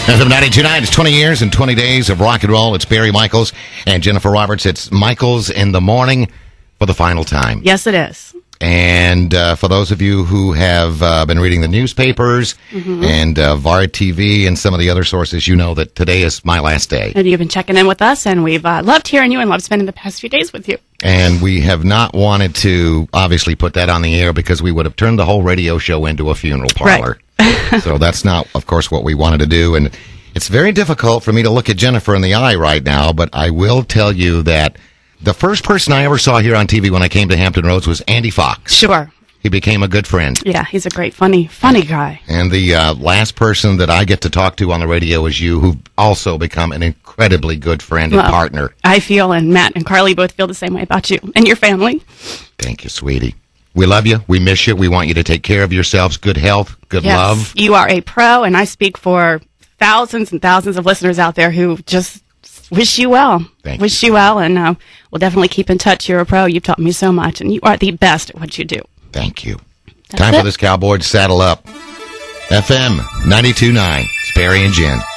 FM 92.9, it's 20 years and 20 days of rock and roll. It's Barry Michaels and Jennifer Roberts. It's Michaels in the Morning for the final time. Yes, it is. And for those of you who have been reading the newspapers and VAR TV and some of the other sources, you know that today is my last day. And you've been checking in with us, and we've loved hearing you and loved spending the past few days with you. And we have not wanted to, obviously, put that on the air because we would have turned the whole radio show into a funeral parlor. Right. So that's not, of course, what we wanted to do. And it's very difficult for me to look at Jennifer in the eye right now, but I will tell you that the first person I ever saw here on TV when I came to Hampton Roads was Andy Fox. Sure. He became a good friend. Yeah, he's a great, funny guy. And the last person that I get to talk to on the radio is you, who've also become an incredibly good friend and partner. I feel, and Matt and Carly both feel the same way about you and your family. Thank you, sweetie. We love you. We miss you. We want you to take care of yourselves. Good health, good love. You are a pro, and I speak for thousands and thousands of listeners out there who just wish you well. Wish you well, and we'll definitely keep in touch. You're a pro. You've taught me so much, and you are the best at what you do. Thank you. Time for this cowboy to saddle up. FM 92.9. It's Barry and Jen.